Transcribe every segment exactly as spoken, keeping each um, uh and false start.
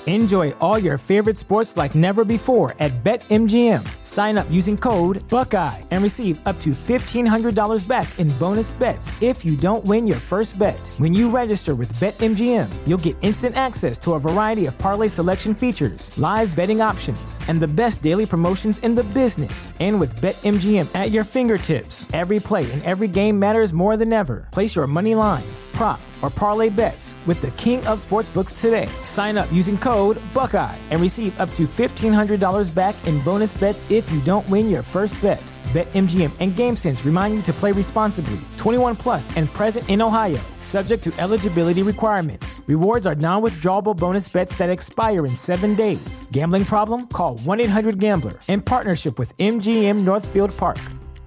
Enjoy all your favorite sports like never before at BetMGM. Sign up using code Buckeye and receive up to fifteen hundred dollars back in bonus bets if you don't win your first bet. When you register with BetMGM, you'll get instant access to a variety of parlay selection features, live betting options, and the best daily promotions in the business. And with BetMGM at your fingertips, every play and every game matters more than ever. Place your money line, prop, or parlay bets with the king of sportsbooks today. Sign up using code Buckeye and receive up to fifteen hundred dollars back in bonus bets if you don't win your first bet. BetMGM and GameSense remind you to play responsibly. twenty-one plus and present in Ohio, subject to eligibility requirements. Rewards are non-withdrawable bonus bets that expire in seven days. Gambling problem? Call one eight hundred gambler in partnership with M G M Northfield Park.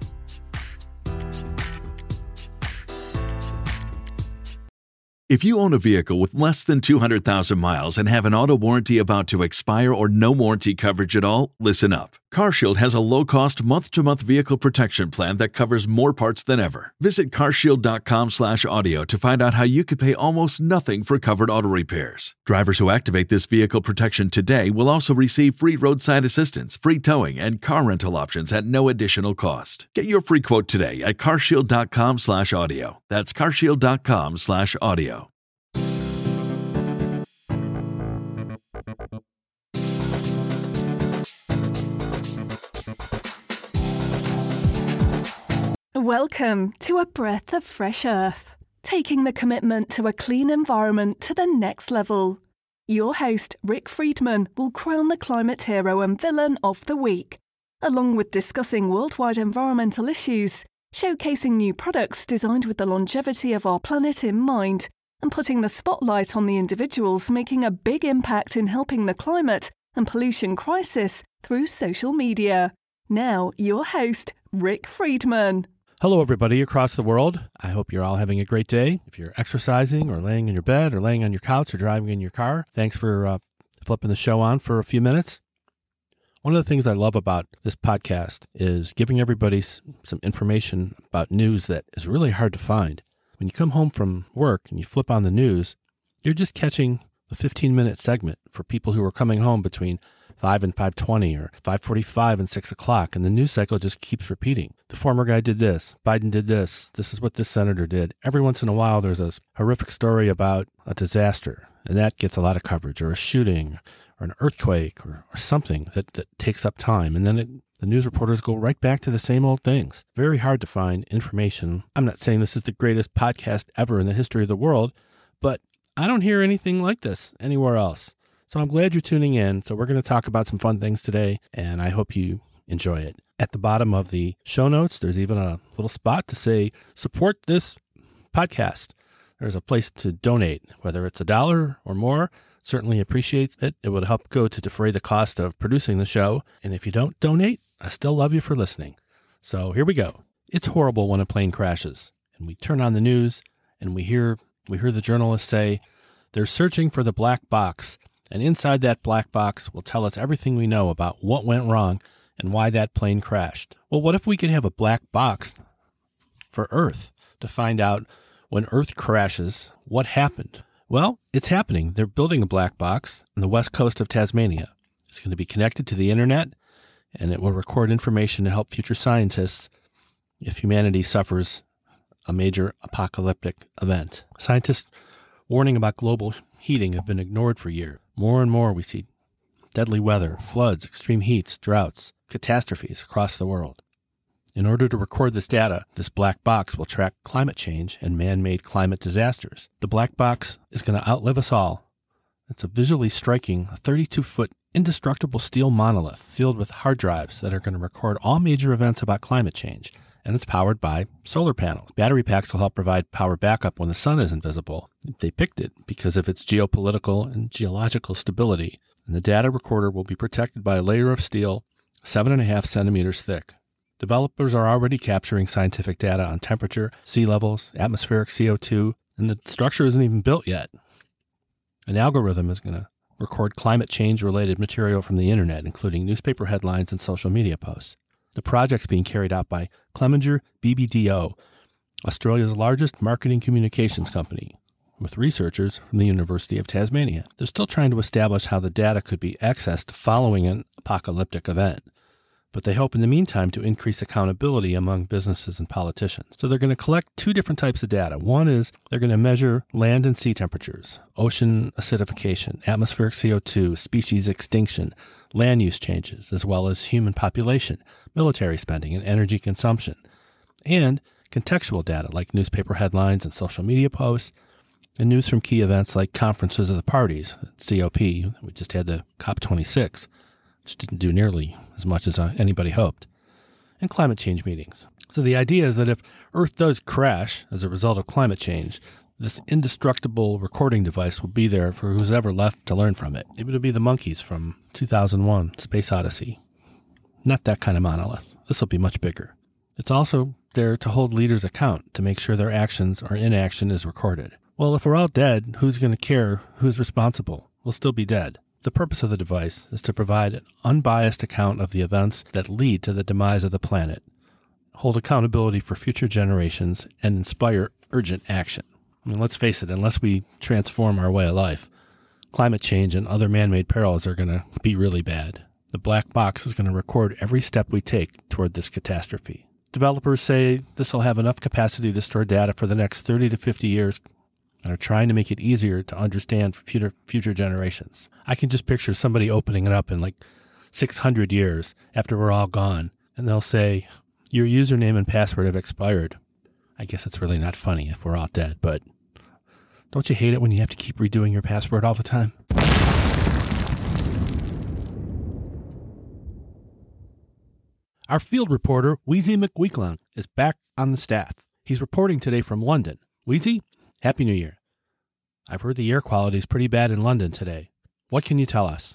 If you own a vehicle with less than two hundred thousand miles and have an auto warranty about to expire or no warranty coverage at all, listen up. CarShield has a low-cost month-to-month vehicle protection plan that covers more parts than ever. Visit carshield.com slash audio to find out how you could pay almost nothing for covered auto repairs. Drivers who activate this vehicle protection today will also receive free roadside assistance, free towing, and car rental options at no additional cost. Get your free quote today at carshield.com slash audio. That's carshield.com slash audio. Welcome to A Breath of Fresh Earth, taking the commitment to a clean environment to the next level. Your host, Rick Friedman, will crown the climate hero and villain of the week, along with discussing worldwide environmental issues, showcasing new products designed with the longevity of our planet in mind, and putting the spotlight on the individuals making a big impact in helping the climate and pollution crisis through social media. Now, your host, Rick Friedman. Hello, everybody across the world. I hope you're all having a great day. If you're exercising or laying in your bed or laying on your couch or driving in your car, thanks for uh, flipping the show on for a few minutes. One of the things I love about this podcast is giving everybody some information about news that is really hard to find. When you come home from work and you flip on the news, you're just catching a fifteen-minute segment for people who are coming home between five and five twenty or five forty-five and six o'clock, and the news cycle just keeps repeating. The former guy did this, Biden did this, this is what this senator did. Every once in a while there's a horrific story about a disaster, and that gets a lot of coverage, or a shooting, or an earthquake, or, or something that, that takes up time, and then it, the news reporters go right back to the same old things. Very hard to find information. I'm not saying this is the greatest podcast ever in the history of the world, but I don't hear anything like this anywhere else. So I'm glad you're tuning in. So we're going to talk about some fun things today, and I hope you enjoy it. At the bottom of the show notes, there's even a little spot to say, support this podcast. There's a place to donate, whether it's a dollar or more. Certainly appreciate it. It would help go to defray the cost of producing the show. And if you don't donate, I still love you for listening. So here we go. It's horrible when a plane crashes, and we turn on the news, and we hear we hear the journalists say, they're searching for the black box. And inside that black box will tell us everything we know about what went wrong and why that plane crashed. Well, what if we could have a black box for Earth to find out when Earth crashes, what happened? Well, it's happening. They're building a black box on the west coast of Tasmania. It's going to be connected to the internet, and it will record information to help future scientists if humanity suffers a major apocalyptic event. Scientists warning about global heating have been ignored for years. More and more we see deadly weather, floods, extreme heats, droughts, catastrophes across the world. In order to record this data, this black box will track climate change and man-made climate disasters. The black box is going to outlive us all. It's a visually striking thirty-two foot indestructible steel monolith filled with hard drives that are going to record all major events about climate change, and it's powered by solar panels. Battery packs will help provide power backup when the sun isn't visible. They picked it because of its geopolitical and geological stability, and the data recorder will be protected by a layer of steel seven and a half centimeters thick. Developers are already capturing scientific data on temperature, sea levels, atmospheric C O two, and the structure isn't even built yet. An algorithm is going to record climate change-related material from the internet, including newspaper headlines and social media posts. The project's being carried out by Clemenger B B D O, Australia's largest marketing communications company, with researchers from the University of Tasmania. They're still trying to establish how the data could be accessed following an apocalyptic event, but they hope in the meantime to increase accountability among businesses and politicians. So they're going to collect two different types of data. One is they're going to measure land and sea temperatures, ocean acidification, atmospheric C O two, species extinction, land use changes, as well as human population, military spending, and energy consumption, and contextual data like newspaper headlines and social media posts, and news from key events like conferences of the parties, C O P. We just had the COP twenty-six, which didn't do nearly as much as uh, anybody hoped, and climate change meetings. So the idea is that if Earth does crash as a result of climate change, this indestructible recording device will be there for who's ever left to learn from it. Maybe it'll be the monkeys from two thousand one, Space Odyssey. Not that kind of monolith. This will be much bigger. It's also there to hold leaders account, to make sure their actions or inaction is recorded. Well, if we're all dead, who's going to care who's responsible? We'll still be dead. The purpose of the device is to provide an unbiased account of the events that lead to the demise of the planet, hold accountability for future generations, and inspire urgent action. I mean, let's face it, unless we transform our way of life, climate change and other man-made perils are going to be really bad. The black box is going to record every step we take toward this catastrophe. Developers say this will have enough capacity to store data for the next thirty to fifty years and are trying to make it easier to understand for future, future generations. I can just picture somebody opening it up in like six hundred years after we're all gone, and they'll say, your username and password have expired. I guess it's really not funny if we're all dead, but don't you hate it when you have to keep redoing your password all the time? Our field reporter, Wheezy McWeekland, is back on the staff. He's reporting today from London. Wheezy, Happy New Year. I've heard the air quality is pretty bad in London today. What can you tell us?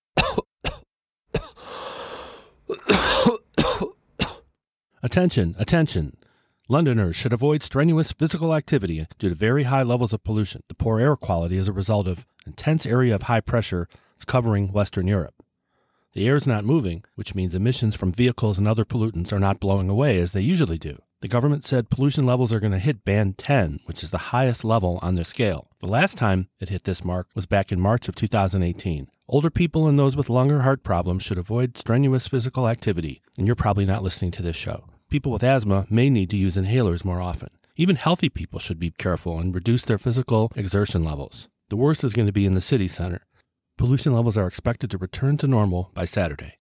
Attention, attention. Londoners should avoid strenuous physical activity due to very high levels of pollution. The poor air quality is a result of an intense area of high pressure that's covering Western Europe. The air is not moving, which means emissions from vehicles and other pollutants are not blowing away as they usually do. The government said pollution levels are going to hit band ten, which is the highest level on their scale. The last time it hit this mark was back in March of two thousand eighteen. Older people and those with lung or heart problems should avoid strenuous physical activity, and you're probably not listening to this show. People with asthma may need to use inhalers more often. Even healthy people should be careful and reduce their physical exertion levels. The worst is going to be in the city center. Pollution levels are expected to return to normal by Saturday.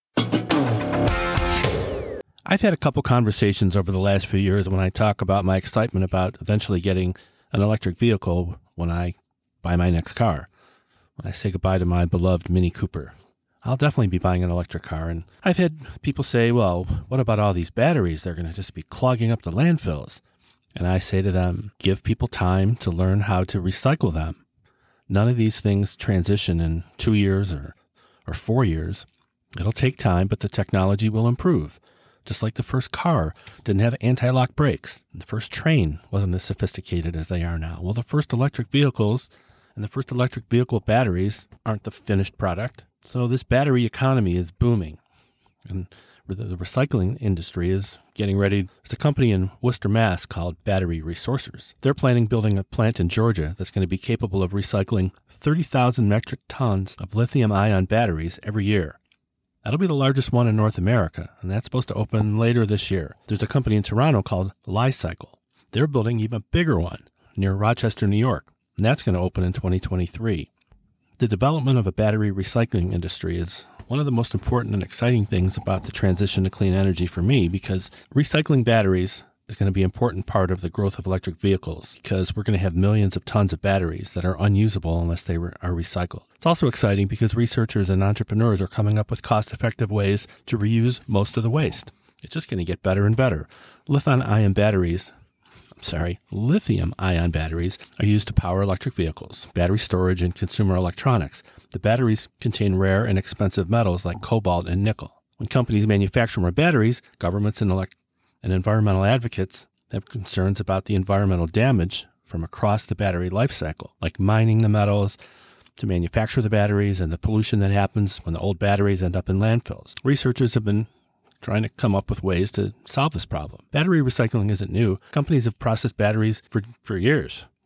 I've had a couple conversations over the last few years when I talk about my excitement about eventually getting an electric vehicle when I buy my next car. When I say goodbye to my beloved Mini Cooper. I'll definitely be buying an electric car. And I've had people say, well, what about all these batteries? They're going to just be clogging up the landfills. And I say to them, give people time to learn how to recycle them. None of these things transition in two years or, or four years. It'll take time, but the technology will improve. Just like the first car didn't have anti-lock brakes. The first train wasn't as sophisticated as they are now. Well, the first electric vehicles and the first electric vehicle batteries aren't the finished product. So this battery economy is booming. And the recycling industry is getting ready. There's a company in Worcester, Mass called Battery Resourcers. They're planning building a plant in Georgia that's going to be capable of recycling thirty thousand metric tons of lithium-ion batteries every year. That'll be the largest one in North America, and that's supposed to open later this year. There's a company in Toronto called Li-Cycle. They're building even a bigger one near Rochester, New York, and that's going to open in twenty twenty-three. The development of a battery recycling industry is one of the most important and exciting things about the transition to clean energy for me, because recycling batteries is going to be an important part of the growth of electric vehicles, because we're going to have millions of tons of batteries that are unusable unless they are recycled. It's also exciting because researchers and entrepreneurs are coming up with cost-effective ways to reuse most of the waste. It's just going to get better and better. Lithium-ion batteries I'm sorry, lithium-ion batteries are used to power electric vehicles, battery storage, and consumer electronics. The batteries contain rare and expensive metals like cobalt and nickel. When companies manufacture more batteries, governments and, elect- and environmental advocates have concerns about the environmental damage from across the battery life cycle, like mining the metals to manufacture the batteries and the pollution that happens when the old batteries end up in landfills. Researchers have been trying to come up with ways to solve this problem. Battery recycling isn't new. Companies have processed batteries for, for years.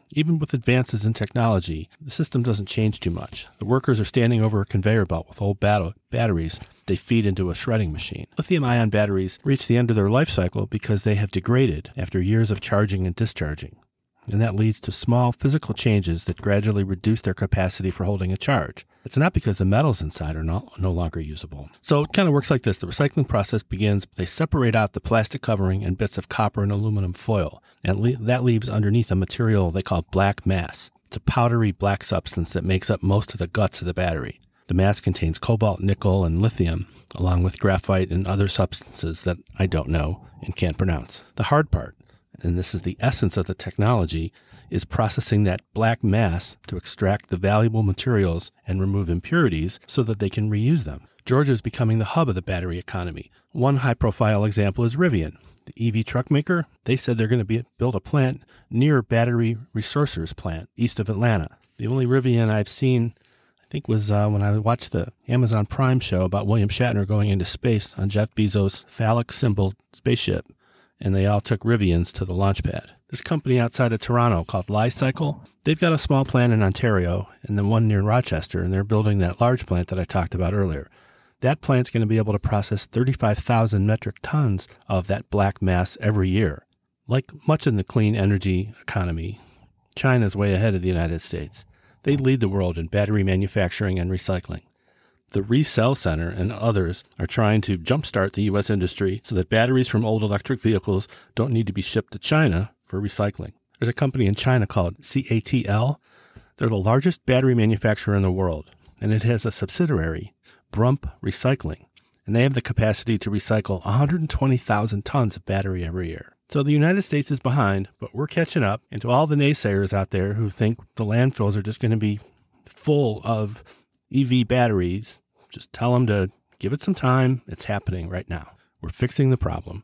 Even with advances in technology, the system doesn't change too much. The workers are standing over a conveyor belt with old bat- batteries they feed into a shredding machine. Lithium-ion batteries reach the end of their life cycle because they have degraded after years of charging and discharging. And that leads to small physical changes that gradually reduce their capacity for holding a charge. It's not because the metals inside are no, no longer usable. So it kind of works like this. The recycling process begins, they separate out the plastic covering and bits of copper and aluminum foil, and le- that leaves underneath a material they call black mass. It's a powdery black substance that makes up most of the guts of the battery. The mass contains cobalt, nickel, and lithium, along with graphite and other substances that I don't know and can't pronounce. The hard part, and this is the essence of the technology, is processing that black mass to extract the valuable materials and remove impurities so that they can reuse them. Georgia is becoming the hub of the battery economy. One high-profile example is Rivian, the E V truck maker. They said they're going to be, build a plant near Battery Resourcers plant east of Atlanta. The only Rivian I've seen, I think, was uh, when I watched the Amazon Prime show about William Shatner going into space on Jeff Bezos' phallic-symboled spaceship, and they all took Rivians to the launch pad. This company outside of Toronto called Li-Cycle, they've got a small plant in Ontario and then one near Rochester, and they're building that large plant that I talked about earlier. That plant's going to be able to process thirty-five thousand metric tons of that black mass every year. Like much in the clean energy economy, China's way ahead of the United States. They lead the world in battery manufacturing and recycling. The Recell Center and others are trying to jumpstart the U S industry so that batteries from old electric vehicles don't need to be shipped to China for recycling. There's a company in China called C A T L. They're the largest battery manufacturer in the world, and it has a subsidiary, Brump Recycling, and they have the capacity to recycle one hundred twenty thousand tons of battery every year. So the United States is behind, but we're catching up. And to all the naysayers out there who think the landfills are just going to be full of E V batteries, just tell them to give it some time. It's happening right now. We're fixing the problem.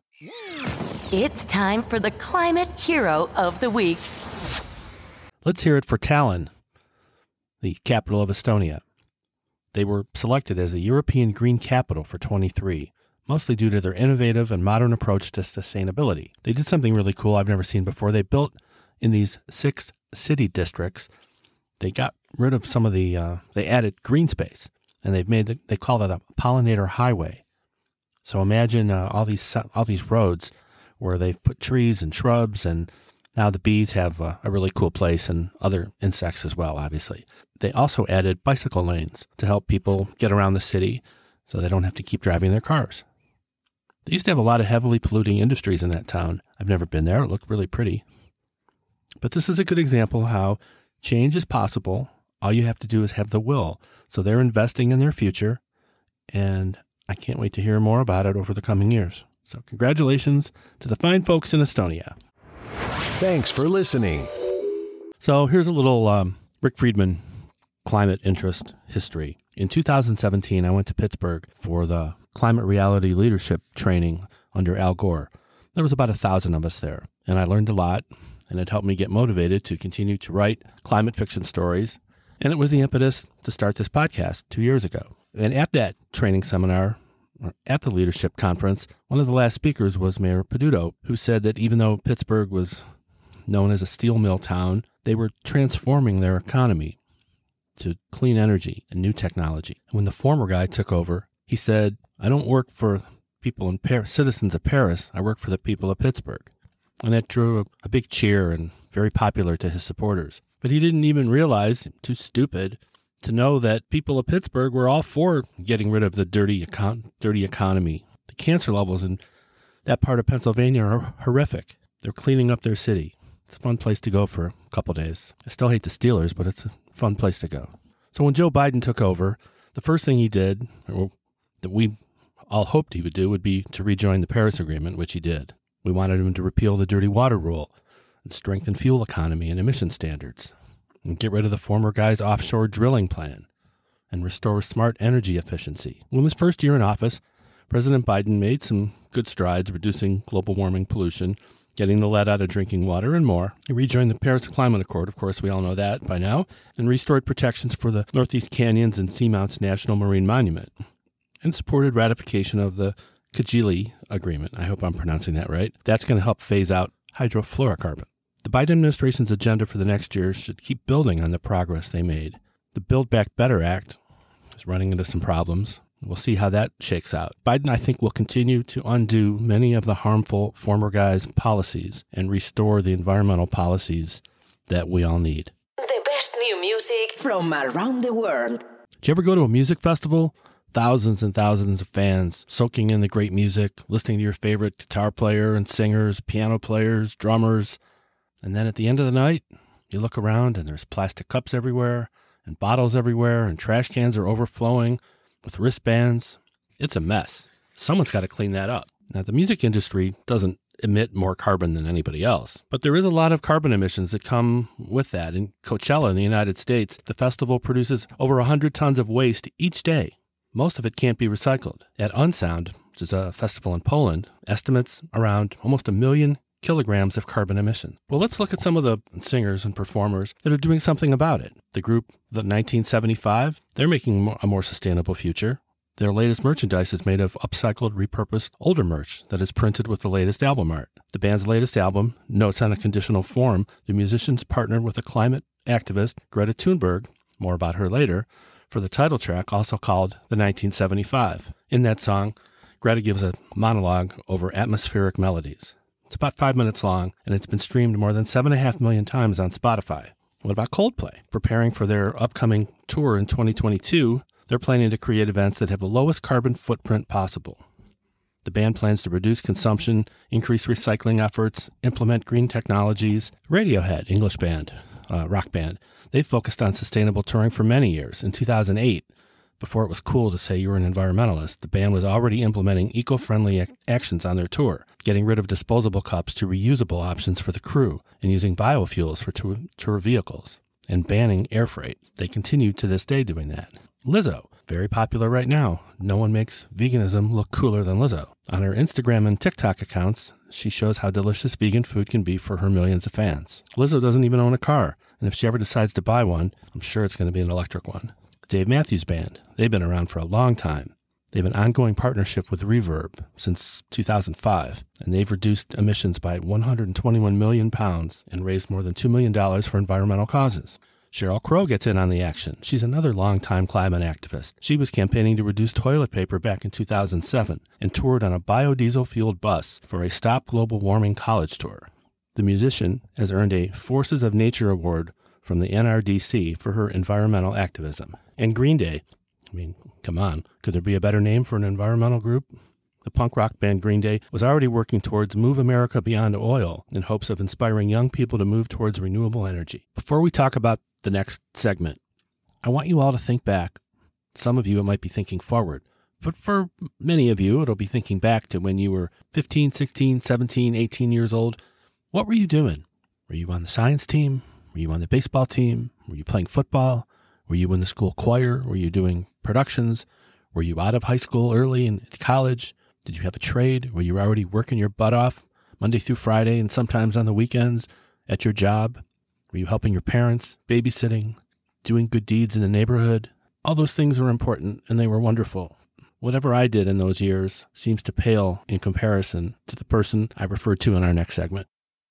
It's time for the Climate Hero of the Week. Let's hear it for Tallinn, the capital of Estonia. They were selected as the European Green Capital for twenty-three, mostly due to their innovative and modern approach to sustainability. They did something really cool I've never seen before. They built in these six city districts, they got rid of some of the, uh, they added green space, and they've made, the, they call it a pollinator highway. So imagine uh, all these all these roads where they've put trees and shrubs, and now the bees have uh, a really cool place, and other insects as well, obviously. They also added bicycle lanes to help people get around the city so they don't have to keep driving their cars. They used to have a lot of heavily polluting industries in that town. I've never been there. It looked really pretty. But this is a good example of how change is possible. All you have to do is have the will. So they're investing in their future, and I can't wait to hear more about it over the coming years. So congratulations to the fine folks in Estonia. Thanks for listening. So here's a little um, Rick Friedman climate interest history. In two thousand seventeen, I went to Pittsburgh for the climate reality leadership training under Al Gore. There was about a thousand of us there, and I learned a lot, and it helped me get motivated to continue to write climate fiction stories. And it was the impetus to start this podcast two years ago. And at that training seminar, or at the leadership conference, one of the last speakers was Mayor Peduto, who said that even though Pittsburgh was known as a steel mill town, they were transforming their economy to clean energy and new technology. When the former guy took over, he said, I don't work for people in Paris, citizens of Paris, I work for the people of Pittsburgh. And that drew a, a big cheer and very popular to his supporters. But he didn't even realize, too stupid, to know that people of Pittsburgh were all for getting rid of the dirty econ- dirty economy. The cancer levels in that part of Pennsylvania are horrific. They're cleaning up their city. It's a fun place to go for a couple days. I still hate the Steelers, but it's a fun place to go. So when Joe Biden took over, the first thing he did, or that we all hoped he would do, would be to rejoin the Paris Agreement, which he did. We wanted him to repeal the dirty water rule and strengthen fuel economy and emission standards, and get rid of the former guy's offshore drilling plan, and restore smart energy efficiency. In his first year in office, President Biden made some good strides reducing global warming pollution, getting the lead out of drinking water, and more. He rejoined the Paris Climate Accord, of course, we all know that by now, and restored protections for the Northeast Canyons and Seamounts National Marine Monument, and supported ratification of the Kajili Agreement. I hope I'm pronouncing that right. That's going to help phase out hydrofluorocarbon. The Biden administration's agenda for the next year should keep building on the progress they made. The Build Back Better Act is running into some problems. We'll see how that shakes out. Biden, I think, will continue to undo many of the harmful former guy's policies and restore the environmental policies that we all need. The best new music from around the world. Did you ever go to a music festival? Thousands and thousands of fans soaking in the great music, listening to your favorite guitar player and singers, piano players, drummers. And then at the end of the night, you look around and there's plastic cups everywhere and bottles everywhere and trash cans are overflowing with wristbands. It's a mess. Someone's got to clean that up. Now, the music industry doesn't emit more carbon than anybody else, but there is a lot of carbon emissions that come with that. In Coachella in the United States, the festival produces over one hundred tons of waste each day. Most of it can't be recycled. At Unsound, which is a festival in Poland, estimates around almost a million kilograms of carbon emissions. Well, let's look at some of the singers and performers that are doing something about it. The group, the nineteen seventy-five, they're making a more sustainable future. Their latest merchandise is made of upcycled, repurposed, older merch that is printed with the latest album art. The band's latest album, Notes on a Conditional Form, the musicians partnered with a climate activist, Greta Thunberg, more about her later, for the title track, also called The nineteen seventy-five. In that song, Greta gives a monologue over atmospheric melodies. It's about five minutes long, and it's been streamed more than seven and a half million times on Spotify. What about Coldplay? Preparing for their upcoming tour in twenty twenty-two, they're planning to create events that have the lowest carbon footprint possible. The band plans to reduce consumption, increase recycling efforts, implement green technologies. Radiohead, English band, uh, rock band, they've focused on sustainable touring for many years. In two thousand eight, before it was cool to say you were an environmentalist, the band was already implementing eco-friendly ac- actions on their tour, getting rid of disposable cups to reusable options for the crew, and using biofuels for tour, tour vehicles, and banning air freight. They continue to this day doing that. Lizzo, very popular right now. No one makes veganism look cooler than Lizzo. On her Instagram and TikTok accounts, she shows how delicious vegan food can be for her millions of fans. Lizzo doesn't even own a car, and if she ever decides to buy one, I'm sure it's going to be an electric one. Dave Matthews Band, they've been around for a long time. They have an ongoing partnership with Reverb since two thousand five, and they've reduced emissions by one hundred twenty-one million pounds and raised more than two million dollars for environmental causes. Sheryl Crow gets in on the action. She's another longtime climate activist. She was campaigning to reduce toilet paper back in two thousand seven and toured on a biodiesel-fueled bus for a Stop Global Warming college tour. The musician has earned a Forces of Nature Award from the N R D C for her environmental activism. And Green Day, I mean, come on, could there be a better name for an environmental group? The punk rock band Green Day was already working towards Move America Beyond Oil in hopes of inspiring young people to move towards renewable energy. Before we talk about the next segment, I want you all to think back. Some of you, it might be thinking forward, but for many of you, it'll be thinking back to when you were fifteen, sixteen, seventeen, eighteen years old. What were you doing? Were you on the science team? Were you on the baseball team? Were you playing football? Were you in the school choir? Were you doing productions? Were you out of high school early and college? Did you have a trade? Were you already working your butt off Monday through Friday and sometimes on the weekends at your job? Were you helping your parents, babysitting, doing good deeds in the neighborhood? All those things were important and they were wonderful. Whatever I did in those years seems to pale in comparison to the person I referred to in our next segment.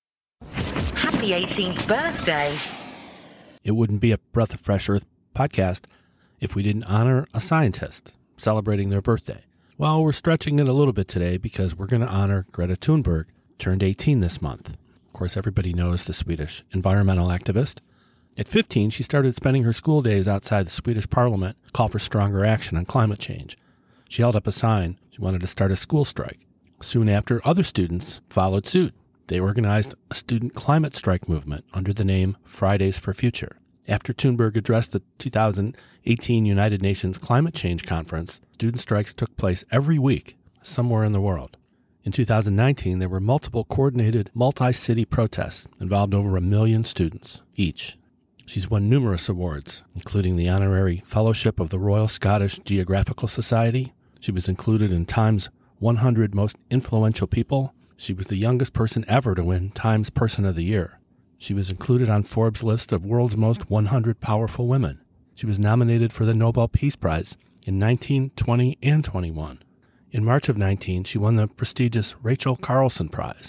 Happy eighteenth birthday. It wouldn't be a Breath of Fresh Earth podcast if we didn't honor a scientist celebrating their birthday. Well, we're stretching it a little bit today because we're going to honor Greta Thunberg, turned eighteen this month. Of course, everybody knows the Swedish environmental activist. At fifteen, she started spending her school days outside the Swedish parliament to call for stronger action on climate change. She held up a sign. She wanted to start a school strike. Soon after, other students followed suit. They organized a student climate strike movement under the name Fridays for Future. After Thunberg addressed the two thousand eighteen United Nations Climate Change Conference, student strikes took place every week somewhere in the world. In two thousand nineteen, there were multiple coordinated multi-city protests involved over a million students each. She's won numerous awards, including the honorary Fellowship of the Royal Scottish Geographical Society. She was included in Time's one hundred Most Influential People. She was the youngest person ever to win Time's Person of the Year. She was included on Forbes' list of World's Most one hundred Powerful Women. She was nominated for the Nobel Peace Prize in nineteen, twenty, and twenty-one. In March of nineteen, she won the prestigious Rachel Carlson Prize.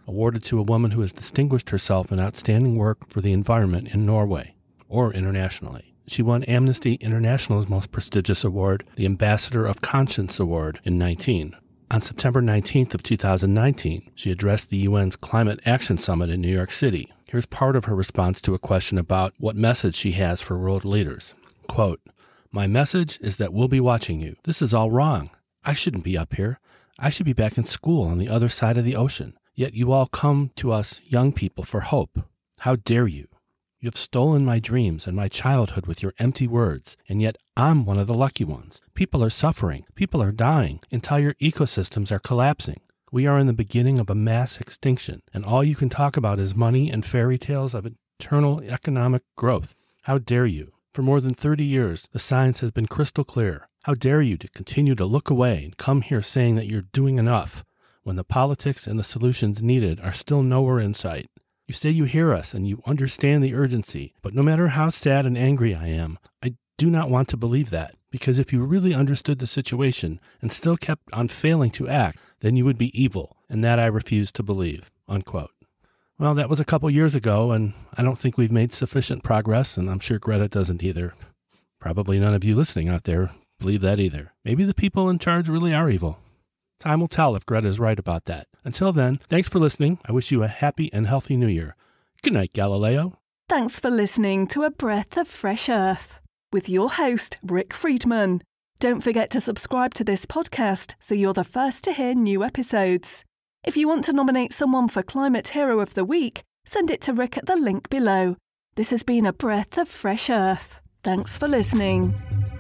awarded to a woman who has distinguished herself in outstanding work for the environment in Norway or internationally. She won Amnesty International's most prestigious award, the Ambassador of Conscience Award, in nineteen. On September nineteenth of two thousand nineteen, she addressed the U N's Climate Action Summit in New York City. Here's part of her response to a question about what message she has for world leaders. Quote, "My message is that we'll be watching you. This is all wrong. I shouldn't be up here. I should be back in school on the other side of the ocean. Yet you all come to us young people for hope. How dare you? You have stolen my dreams and my childhood with your empty words, and yet I'm one of the lucky ones. People are suffering. People are dying. Entire ecosystems are collapsing. We are in the beginning of a mass extinction, and all you can talk about is money and fairy tales of eternal economic growth. How dare you? For more than thirty years, the science has been crystal clear. How dare you to continue to look away and come here saying that you're doing enough, when the politics and the solutions needed are still nowhere in sight. You say you hear us and you understand the urgency, but no matter how sad and angry I am, I do not want to believe that, because if you really understood the situation and still kept on failing to act, then you would be evil, and that I refuse to believe." Unquote. Well, that was a couple years ago, and I don't think we've made sufficient progress, and I'm sure Greta doesn't either. Probably none of you listening out there believe that either. Maybe the people in charge really are evil. Time will tell if Greta is right about that. Until then, thanks for listening. I wish you a happy and healthy new year. Good night, Galileo. Thanks for listening to A Breath of Fresh Earth with your host, Rick Friedman. Don't forget to subscribe to this podcast so you're the first to hear new episodes. If you want to nominate someone for Climate Hero of the Week, send it to Rick at the link below. This has been A Breath of Fresh Earth. Thanks for listening.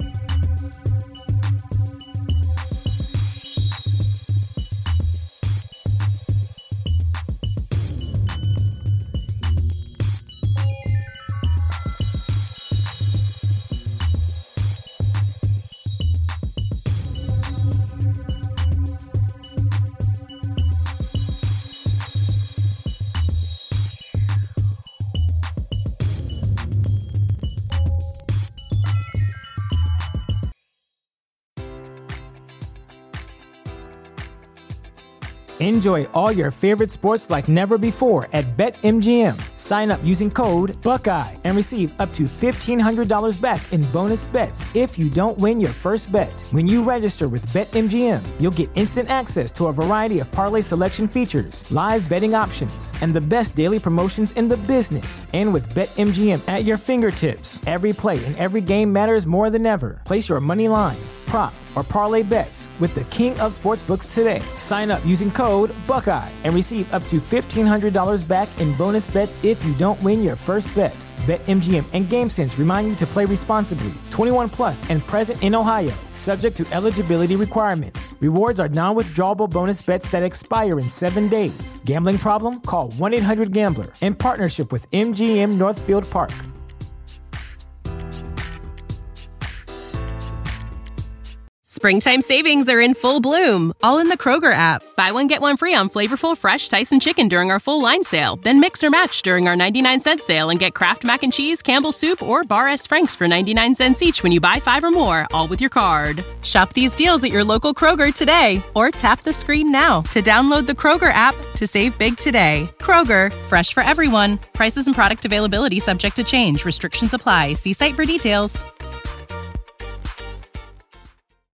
Enjoy all your favorite sports like never before at BetMGM. Sign up using code Buckeye and receive up to fifteen hundred dollars back in bonus bets if you don't win your first bet. When you register with BetMGM, you'll get instant access to a variety of parlay selection features, live betting options, and the best daily promotions in the business. And with BetMGM at your fingertips, every play and every game matters more than ever. Place your money line, prop, or parlay bets with the king of sportsbooks today. Sign up using code Buckeye and receive up to fifteen hundred dollars back in bonus bets if you don't win your first bet. BetMGM and GameSense remind you to play responsibly. twenty-one plus and present in Ohio, subject to eligibility requirements. Rewards are non-withdrawable bonus bets that expire in seven days. Gambling problem? Call one eight hundred gambler. In partnership with M G M Northfield Park. Springtime savings are in full bloom, all in the Kroger app. Buy one, get one free on flavorful, fresh Tyson chicken during our full line sale. Then mix or match during our ninety-nine cent sale and get Kraft Mac and Cheese, Campbell's Soup, or Bar S. Frank's for ninety-nine cents each when you buy five or more, all with your card. Shop these deals at your local Kroger today, or tap the screen now to download the Kroger app to save big today. Kroger, fresh for everyone. Prices and product availability subject to change. Restrictions apply. See site for details.